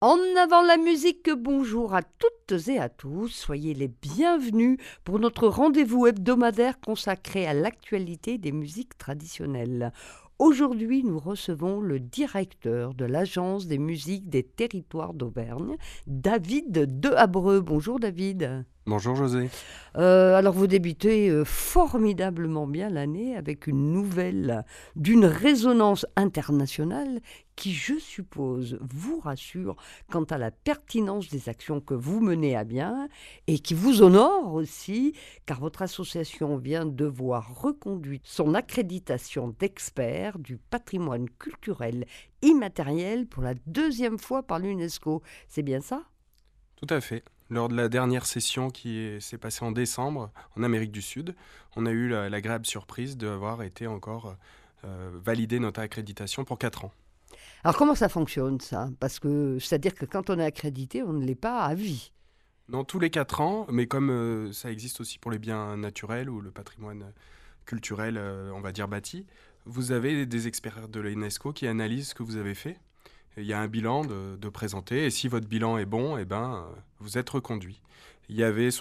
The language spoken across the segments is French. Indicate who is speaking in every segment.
Speaker 1: En avant la musique, bonjour à toutes et à tous, soyez les bienvenus pour notre rendez-vous hebdomadaire consacré à l'actualité des musiques traditionnelles. Aujourd'hui, nous recevons le directeur de l'Agence des musiques des territoires d'Auvergne, David Dehabreux. Bonjour David.
Speaker 2: Bonjour José.
Speaker 1: Alors vous débutez formidablement bien l'année avec une nouvelle d'une résonance internationale qui, je suppose, vous rassure quant à la pertinence des actions que vous menez à bien et qui vous honore aussi, car votre association vient de voir reconduite son accréditation d'expert du patrimoine culturel immatériel pour la deuxième fois par l'UNESCO. C'est bien ça ?
Speaker 2: Tout à fait. Lors de la dernière session s'est passée en décembre en Amérique du Sud, on a eu l'agréable surprise d'avoir été encore validé notre accréditation pour 4 ans.
Speaker 1: Alors comment ça fonctionne ça ? Parce que c'est-à-dire que quand on est accrédité, on ne l'est pas à vie.
Speaker 2: Dans tous les 4 ans, mais comme ça existe aussi pour les biens naturels ou le patrimoine culturel, on va dire bâti, vous avez des experts de l'UNESCO qui analysent ce que vous avez fait. Il y a un bilan de présenter, et si votre bilan est bon, vous êtes reconduit. Il y avait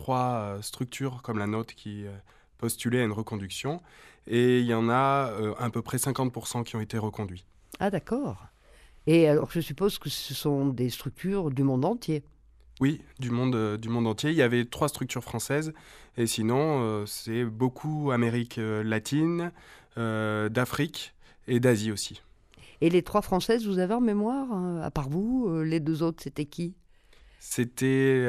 Speaker 2: 63 structures comme la nôtre qui postulaient à une reconduction, et il y en a à peu près 50% qui ont été reconduits.
Speaker 1: Ah d'accord. Et alors je suppose que ce sont des structures du monde entier.
Speaker 2: Oui, du monde entier. Il y avait 3 structures françaises, et sinon c'est beaucoup Amérique latine, d'Afrique et d'Asie aussi.
Speaker 1: Et les 3 françaises, vous avez en mémoire, à part vous, les 2 autres, c'était qui ?
Speaker 2: C'était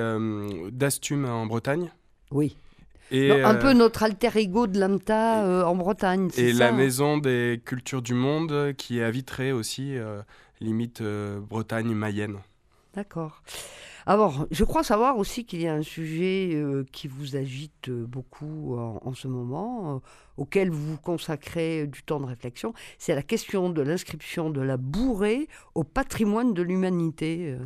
Speaker 2: Dastum en Bretagne.
Speaker 1: Oui.
Speaker 2: Et,
Speaker 1: Non, un peu notre alter ego de l'AMTA en Bretagne, c'est
Speaker 2: et
Speaker 1: ça ?
Speaker 2: la Maison des Cultures du Monde qui est à Vitré aussi, limite Bretagne-Mayenne.
Speaker 1: D'accord. Alors, je crois savoir aussi qu'il y a un sujet qui vous agite beaucoup en ce moment, auquel vous vous consacrez du temps de réflexion. C'est la question de l'inscription de la bourrée au patrimoine de l'humanité.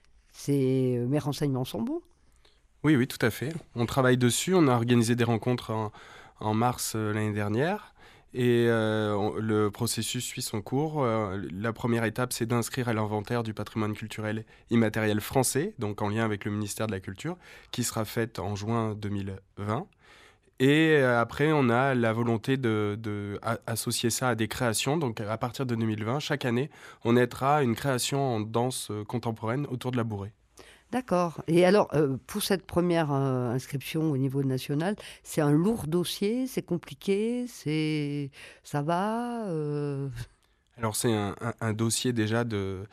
Speaker 1: Mes renseignements sont bons.
Speaker 2: Oui, oui, tout à fait. On travaille dessus. On a organisé des rencontres en mars l'année dernière. Et le processus suit son cours. La première étape, c'est d'inscrire à l'inventaire du patrimoine culturel immatériel français, donc en lien avec le ministère de la Culture, qui sera faite en juin 2020. Et après, on a la volonté d'associer ça à des créations. Donc à partir de 2020, chaque année, on aidera une création en danse contemporaine autour de la bourrée.
Speaker 1: D'accord. Et alors, pour cette première inscription au niveau national, c'est un lourd dossier, c'est compliqué, ça va
Speaker 2: Alors c'est un dossier déjà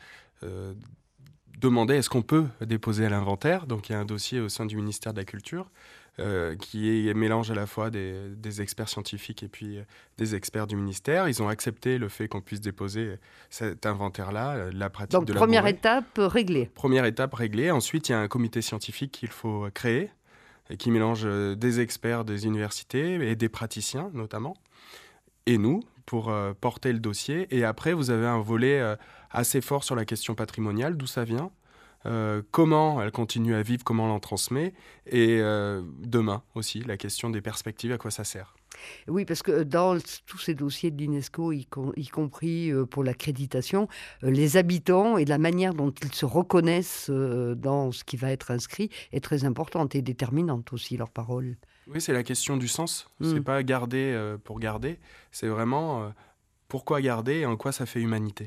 Speaker 2: demander est-ce qu'on peut déposer à l'inventaire. Donc il y a un dossier au sein du ministère de la Culture qui mélange à la fois des experts scientifiques et puis des experts du ministère. Ils ont accepté le fait qu'on puisse déposer cet inventaire-là, la pratique
Speaker 1: Donc,
Speaker 2: de la
Speaker 1: première
Speaker 2: bourrée.
Speaker 1: étape réglée.
Speaker 2: Première étape réglée. Ensuite, il y a un comité scientifique qu'il faut créer et qui mélange des experts des universités et des praticiens notamment, et nous, pour porter le dossier. Et après, vous avez un volet assez fort sur la question patrimoniale, d'où ça vient, comment elle continue à vivre, comment on l'en transmet, et demain aussi, la question des perspectives, à quoi ça sert.
Speaker 1: Oui, parce que dans tous ces dossiers de l'UNESCO, y compris pour l'accréditation, les habitants et la manière dont ils se reconnaissent dans ce qui va être inscrit est très importante et déterminante aussi, leur parole.
Speaker 2: Oui, c'est la question du sens. C'est pas garder pour garder, c'est vraiment pourquoi garder et en quoi ça fait humanité.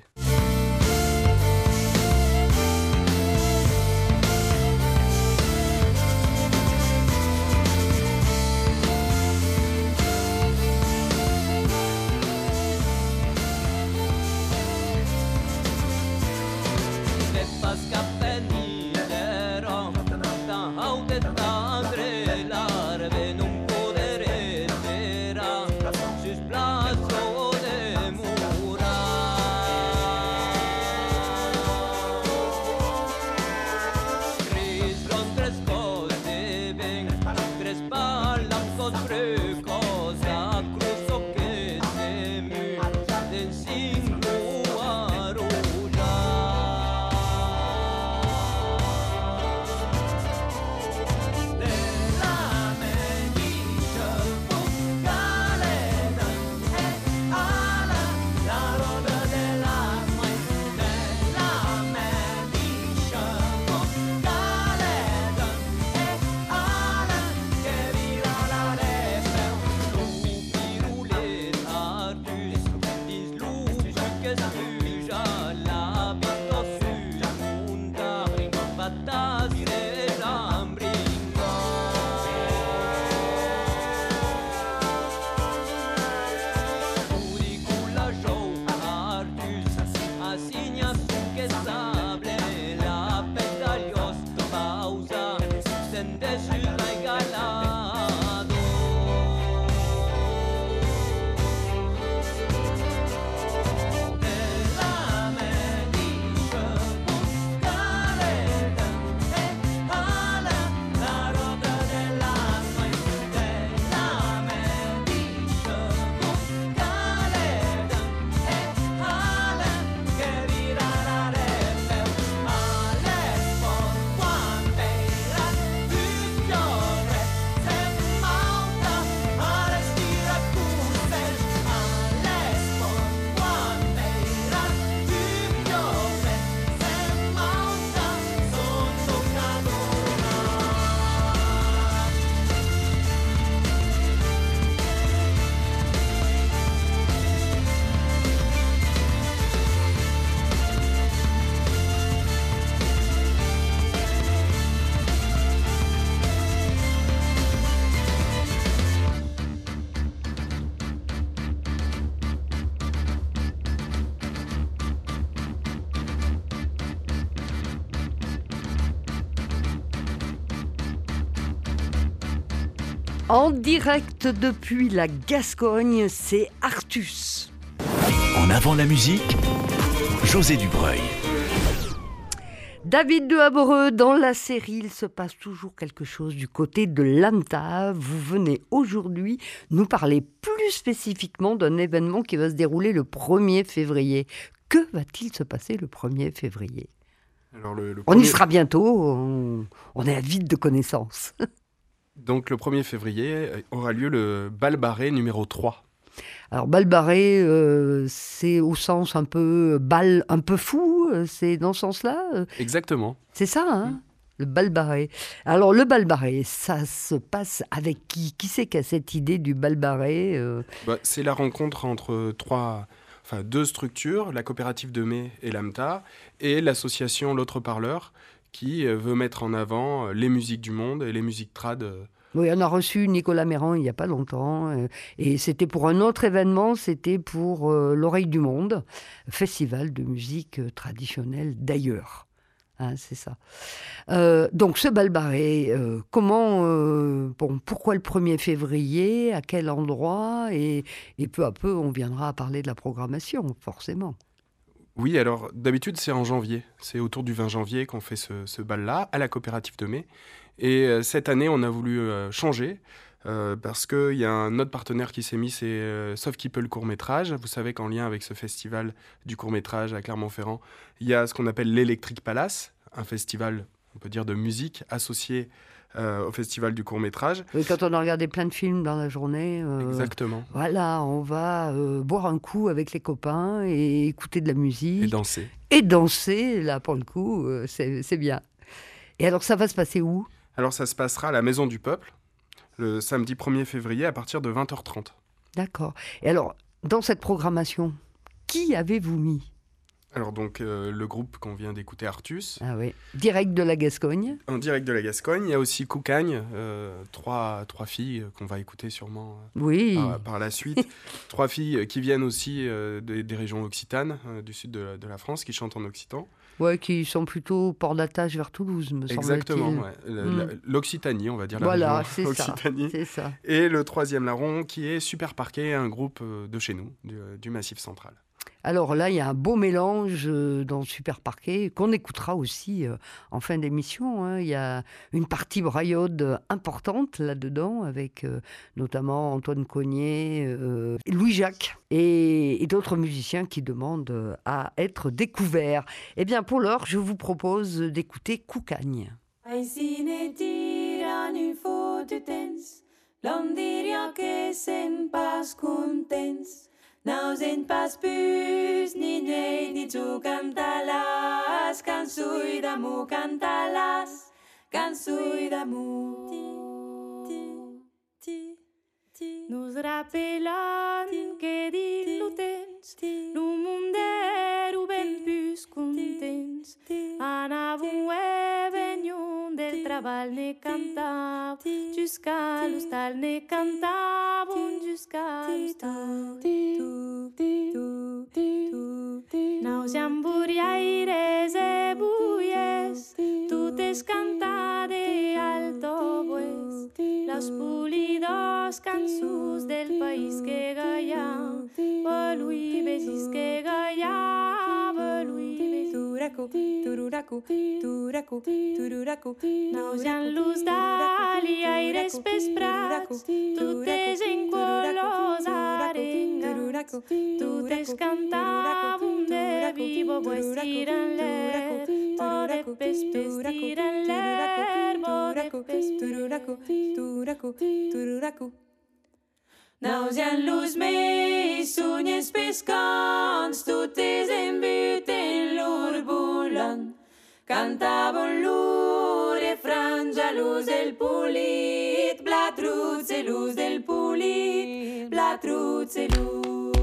Speaker 1: En direct depuis la Gascogne, c'est Artus.
Speaker 3: En avant la musique, José Dubreuil.
Speaker 1: David de Habereux, dans la série, il se passe toujours quelque chose du côté de l'AMTA. Vous venez aujourd'hui nous parler plus spécifiquement d'un événement qui va se dérouler le 1er février. Que va-t-il se passer le 1er février ?
Speaker 2: Alors
Speaker 1: On y sera bientôt, on est avide de connaissances.
Speaker 2: Donc le 1er février aura lieu le bal barré numéro 3.
Speaker 1: Alors bal barré, c'est au sens un peu bal, un peu fou, c'est dans ce sens-là
Speaker 2: Exactement.
Speaker 1: C'est ça, hein Le bal barré. Alors le bal barré, ça se passe avec qui ? Qui c'est qui a cette idée du bal barré
Speaker 2: C'est la rencontre entre deux structures, la coopérative de mai et l'AMTA, et l'association L'Autre Parleur, qui veut mettre en avant les musiques du monde et les musiques trad.
Speaker 1: Oui, on a reçu Nicolas Méran il n'y a pas longtemps, et c'était pour un autre événement, c'était pour l'Oreille du Monde, festival de musique traditionnelle d'ailleurs. Hein, c'est ça. Donc ce bal barré, pourquoi le 1er février, à quel endroit, et peu à peu on viendra à parler de la programmation, forcément.
Speaker 2: Oui, alors d'habitude c'est en janvier, c'est autour du 20 janvier qu'on fait ce bal-là, à la coopérative de mai. Et cette année on a voulu changer, parce qu'il y a un autre partenaire qui s'est mis, c'est Sauf qui peut le court-métrage. Vous savez qu'en lien avec ce festival du court-métrage à Clermont-Ferrand, il y a ce qu'on appelle l'Electric Palace, un festival, on peut dire, de musique associé au festival du court-métrage.
Speaker 1: Oui, quand on a regardé plein de films dans la journée,
Speaker 2: Exactement.
Speaker 1: Voilà, on va boire un coup avec les copains et écouter de la musique.
Speaker 2: Et danser.
Speaker 1: Et danser, là pour le coup, c'est bien. Et alors ça va se passer où ?
Speaker 2: Alors ça se passera à la Maison du Peuple, le samedi 1er février à partir de 20h30.
Speaker 1: D'accord. Et alors, dans cette programmation, qui avez-vous mis ?
Speaker 2: Alors donc le groupe qu'on vient d'écouter, Artus.
Speaker 1: Ah oui, direct de la Gascogne.
Speaker 2: En direct de la Gascogne. Il y a aussi Coucagne, trois filles qu'on va écouter sûrement
Speaker 1: oui.
Speaker 2: par la suite. 3 filles qui viennent aussi des régions occitanes, du sud de la France, qui chantent en occitan.
Speaker 1: Ouais, qui sont plutôt port d'attache vers Toulouse, me semble-t-il.
Speaker 2: Exactement, ouais. L'Occitanie, on va dire.
Speaker 1: Voilà,
Speaker 2: c'est Occitanie.
Speaker 1: C'est ça.
Speaker 2: Et le 3e larron, qui est Super Parquet, un groupe de chez nous, du Massif Central.
Speaker 1: Alors là, il y a un beau mélange dans Super Parquet qu'on écoutera aussi en fin d'émission. Hein. Il y a une partie braillaude importante là-dedans avec notamment Antoine Cognier, Louis Jacques et d'autres musiciens qui demandent à être découverts. Eh bien, pour l'heure, je vous propose d'écouter Coucagne.
Speaker 4: Nou zijn pas puus, ni nee, ni tu cantalas, cansui d'amu cantalas, cansui d'amu. Nos rappelons que dins lo temps, lo munderu ben pus contents, anàvem venyon del treball ne cantav, jusqu'à l'hostal ne cantàvem, jusqu'à l'hostal. Naus llamburiaires e buies, totes cantade alto bues, los pulidos cançons del país que gaia, belui begis que gaia, belui begis. Turacu, tururacu, turacu, tururacu, naus jan luz d'ali aires vesprats, totes en colors arengas, totes cantàvem de vivo vestir en l'air, de vestir en l'air, de vestir. Naus jan luz meis, unyes pescants, totes en but en l'ur volant, cantàvem l'ur e franja luz del polit, blatruz e luz del polit, blatruz e luz.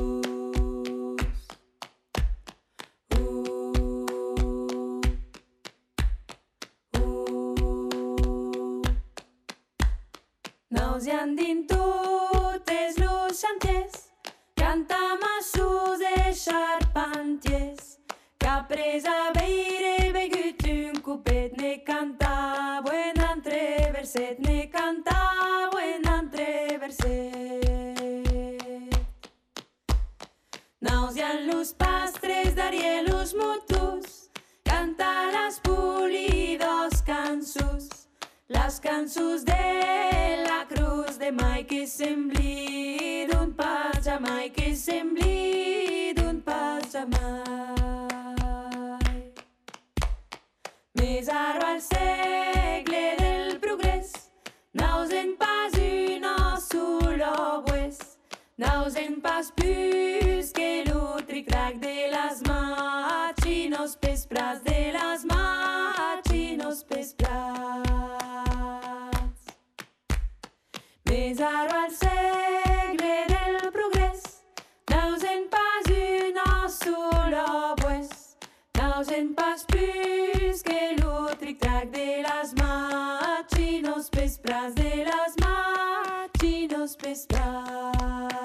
Speaker 4: Naus jan din totes los xantiers, cantam a sus e xarpantiers, que a presa veire begut un copet ne canta, buen entre verset ne canta, buen entre las cançons de la cruz de mai que sembli d'un pas mai que sembli d'un pas mai. Més ara al segle del progrés n'ausen pas una sola bues, n'ausen pas plus que l'utric-trac de les machinos pesprats, de les machinos pesprats. Més ara al segle del progrés n'ausen pas una sola bues, n'ausen pas plus que l'utric-trac de les machinos pesprats, de les machinos pesprats.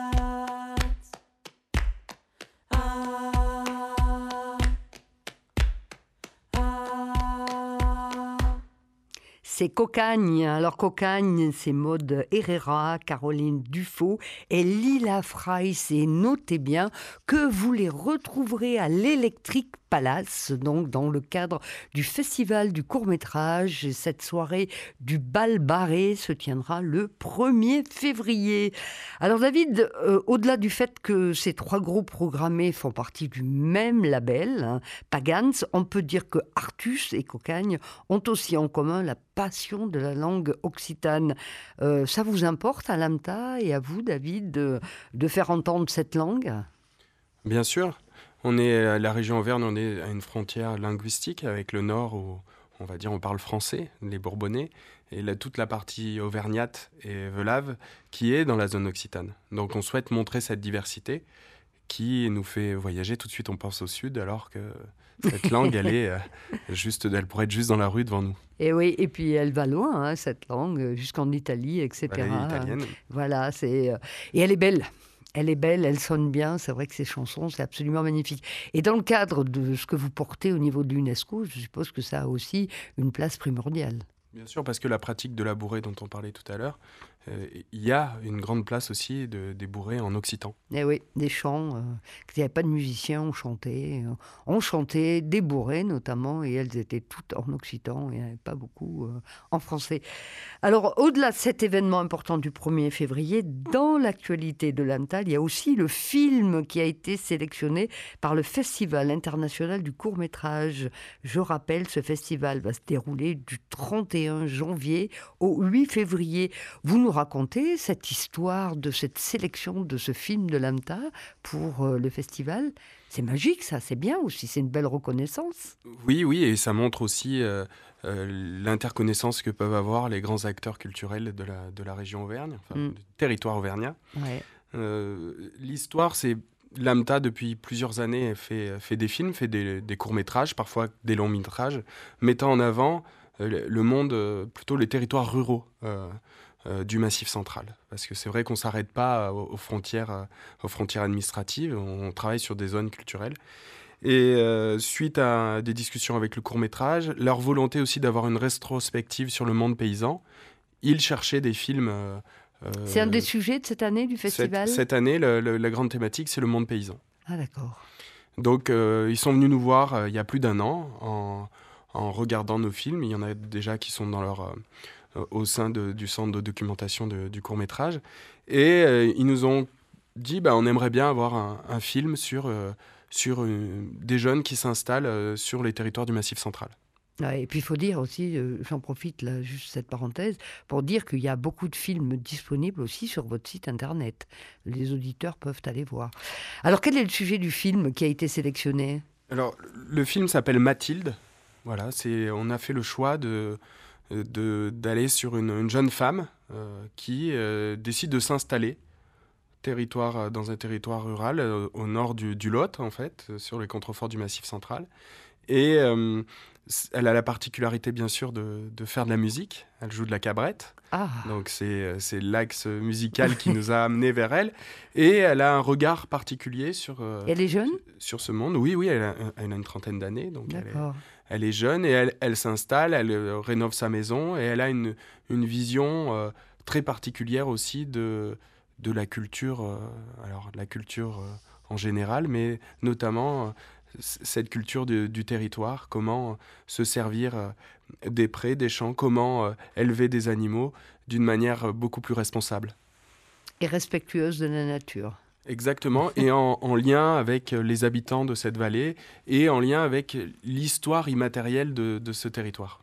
Speaker 1: C'est Cocagne. Alors Cocagne, c'est Maud Herrera, Caroline Dufaux et Lila Freiss. Et notez bien que vous les retrouverez à l'Electric Palace, donc dans le cadre du festival du court-métrage. Et cette soirée du bal barré se tiendra le 1er février. Alors David, au-delà du fait que ces 3 groupes programmés font partie du même label, hein, Pagans, on peut dire que Artus et Cocagne ont aussi en commun la passion de la langue occitane. Ça vous importe à l'AMTA et à vous, David, de faire entendre cette langue ?
Speaker 2: Bien sûr. On est, la région Auvergne, on est à une frontière linguistique avec le nord où, on va dire, on parle français, les Bourbonnais, et toute la partie auvergnate et velave qui est dans la zone occitane. Donc on souhaite montrer cette diversité qui nous fait voyager. Tout de suite, on pense au sud, alors que cette langue, elle pourrait être juste dans la rue devant nous.
Speaker 1: Et oui, et puis elle va loin, hein, cette langue, jusqu'en Italie, etc.
Speaker 2: Elle est italienne.
Speaker 1: Voilà, et elle est belle. Elle est belle, elle sonne bien, c'est vrai que ces chansons, c'est absolument magnifique. Et dans le cadre de ce que vous portez au niveau de l'UNESCO, je suppose que ça a aussi une place primordiale.
Speaker 2: Bien sûr, parce que la pratique de la bourrée dont on parlait tout à l'heure, il y a une grande place aussi des bourrées en occitan.
Speaker 1: Eh oui, des chants, il n'y avait pas de musiciens, on chantait des bourrées notamment, et elles étaient toutes en occitan, et il n'y avait pas beaucoup en français. Alors, au-delà de cet événement important du 1er février, dans l'actualité de l'AMTA, il y a aussi le film qui a été sélectionné par le Festival international du court-métrage. Je rappelle, ce festival va se dérouler du 31 janvier au 8 février. Vous nous racontez cette histoire de cette sélection de ce film de l'AMTA pour le festival. C'est magique, ça, c'est bien aussi, c'est une belle reconnaissance.
Speaker 2: Oui, et ça montre aussi l'interconnaissance que peuvent avoir les grands acteurs culturels de la région Auvergne, du territoire auvergnat.
Speaker 1: Ouais.
Speaker 2: L'histoire, c'est l'AMTA, depuis plusieurs années, fait des films, fait des courts-métrages, parfois des longs-métrages, mettant en avant le monde, plutôt les territoires ruraux du Massif central. Parce que c'est vrai qu'on ne s'arrête pas aux frontières administratives, on travaille sur des zones culturelles. Et suite à des discussions avec le court-métrage, leur volonté aussi d'avoir une rétrospective sur le monde paysan, ils cherchaient des films...
Speaker 1: c'est un des sujets de cette année du festival ?
Speaker 2: Cette année, la grande thématique, c'est le monde paysan.
Speaker 1: Ah d'accord.
Speaker 2: Donc ils sont venus nous voir il y a plus d'1 an en regardant nos films. Il y en a déjà qui sont au sein du centre de documentation du court-métrage. Et ils nous ont dit on aimerait bien avoir un film sur des jeunes qui s'installent sur les territoires du Massif central.
Speaker 1: Ouais, et puis il faut dire aussi, j'en profite là, juste cette parenthèse, pour dire qu'il y a beaucoup de films disponibles aussi sur votre site internet. Les auditeurs peuvent aller voir. Alors quel est le sujet du film qui a été sélectionné ?
Speaker 2: Alors le film s'appelle Mathilde. Voilà, on a fait le choix d'aller sur une jeune femme qui décide de s'installer dans un territoire rural au nord du Lot, en fait, sur les contreforts du Massif central. Et elle a la particularité, bien sûr, de faire de la musique. Elle joue de la cabrette.
Speaker 1: Ah. Donc
Speaker 2: c'est l'axe musical qui nous a amenés vers elle. Et elle a un regard particulier sur...
Speaker 1: elle est jeune ?
Speaker 2: Sur ce monde. Oui, elle a une 30aine d'années. Donc
Speaker 1: d'accord.
Speaker 2: Elle est jeune et elle s'installe, elle rénove sa maison et elle a une vision très particulière aussi de la culture, alors la culture en général, mais notamment cette culture du territoire, comment se servir des prés, des champs, comment élever des animaux d'une manière beaucoup plus responsable.
Speaker 1: Et respectueuse de la nature.
Speaker 2: Exactement, et en lien avec les habitants de cette vallée et en lien avec l'histoire immatérielle de ce territoire.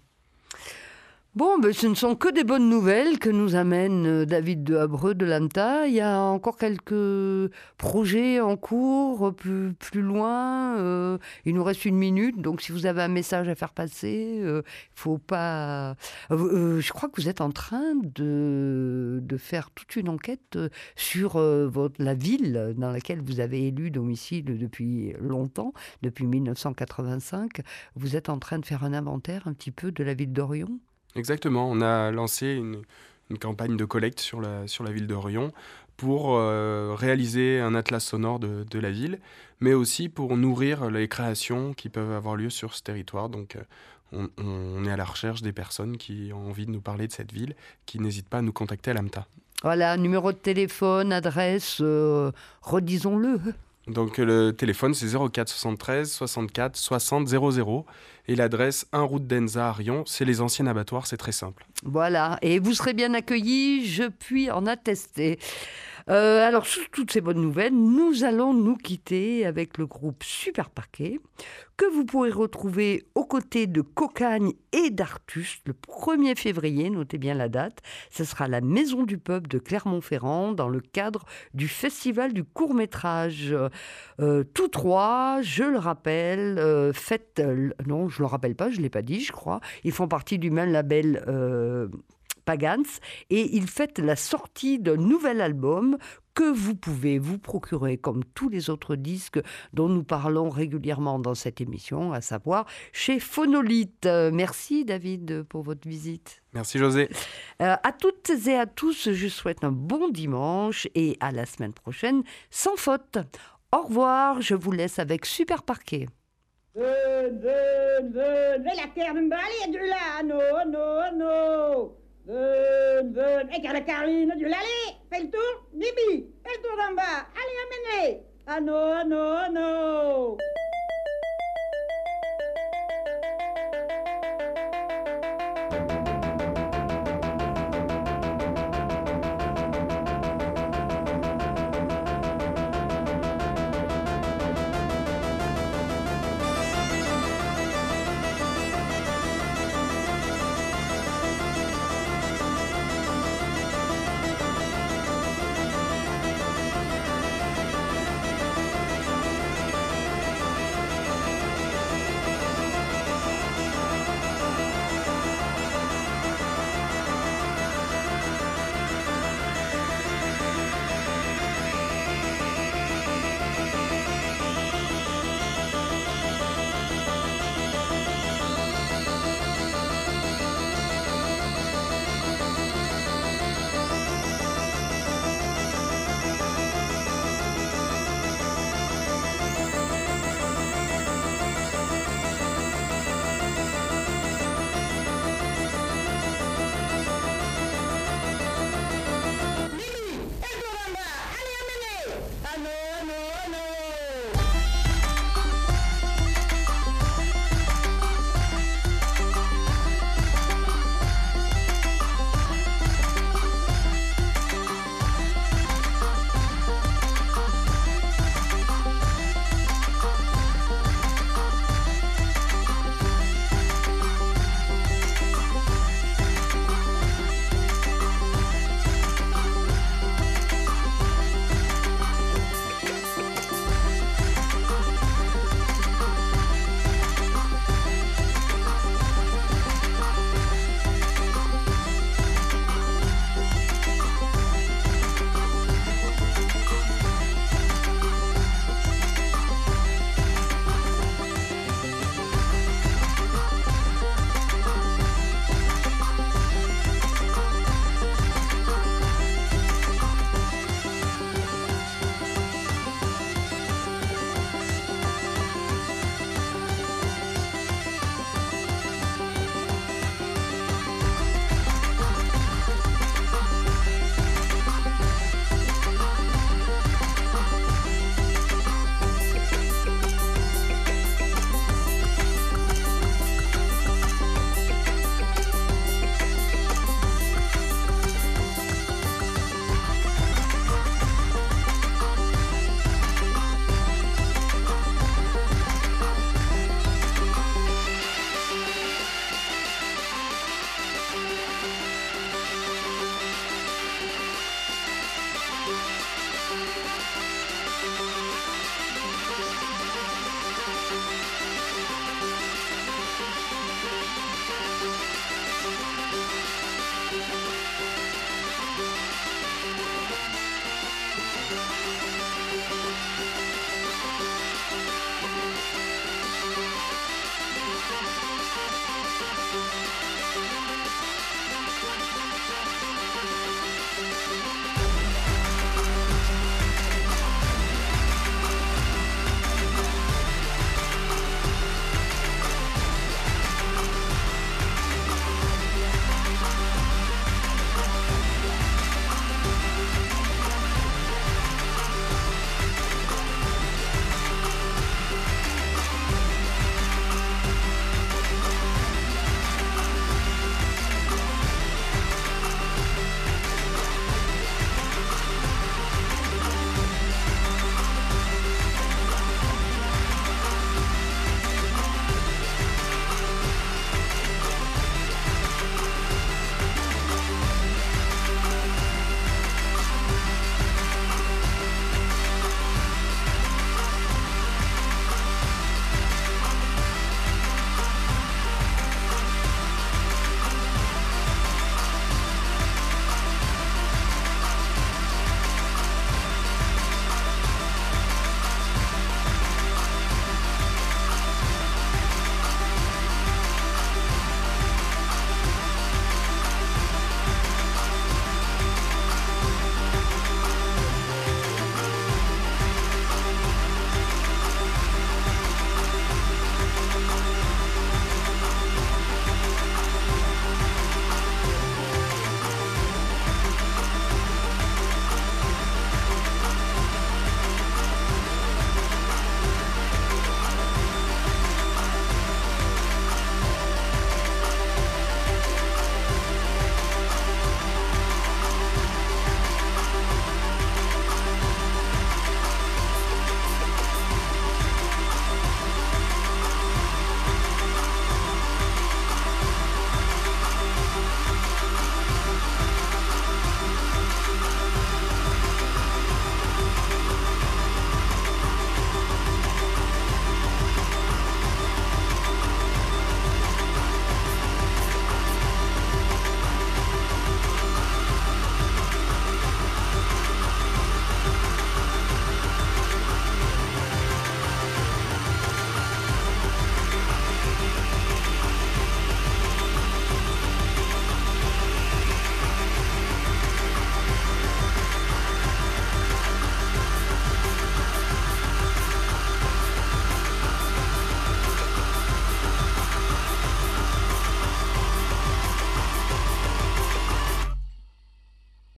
Speaker 1: Bon, ce ne sont que des bonnes nouvelles que nous amène David de Habreux de l'AMTA. Il y a encore quelques projets en cours, plus loin. Il nous reste 1 minute, donc si vous avez un message à faire passer, faut pas... je crois que vous êtes en train de faire toute une enquête sur la ville dans laquelle vous avez élu domicile depuis longtemps, depuis 1985. Vous êtes en train de faire un inventaire un petit peu de la ville d'Orion.
Speaker 2: Exactement, on a lancé une campagne de collecte sur la ville de Rion pour réaliser un atlas sonore de la ville, mais aussi pour nourrir les créations qui peuvent avoir lieu sur ce territoire. Donc on est à la recherche des personnes qui ont envie de nous parler de cette ville, qui n'hésitent pas à nous contacter à l'AMTA.
Speaker 1: Voilà, numéro de téléphone, adresse, redisons-le.
Speaker 2: Donc le téléphone c'est 04 73 64 60 00 et l'adresse 1 route d'Enza à Rion, c'est les anciens abattoirs, c'est très simple.
Speaker 1: Voilà, et vous serez bien accueillis, je puis en attester. Alors, sous toutes ces bonnes nouvelles, nous allons nous quitter avec le groupe Super Parquet, que vous pourrez retrouver aux côtés de Cocagne et d'Artus le 1er février, notez bien la date. Ce sera à la Maison du Peuple de Clermont-Ferrand dans le cadre du Festival du court-métrage. Tous trois, je le rappelle, non, je ne le rappelle pas, je ne l'ai pas dit, je crois. Ils font partie du même label Pagans, et ils fêtent la sortie d'un nouvel album que vous pouvez vous procurer comme tous les autres disques dont nous parlons régulièrement dans cette émission, à savoir chez Phonolite. Merci David pour votre visite.
Speaker 2: Merci José.
Speaker 1: À toutes et à tous, je souhaite un bon dimanche et à la semaine prochaine sans faute. Au revoir, je vous laisse avec Super Parquet.
Speaker 5: Ven, la terre de Mbali du là, non. Ven, et la Carline du l'allée, fais le tour, Bibi, fais le tour d'en bas, allez, amenez. Ah non.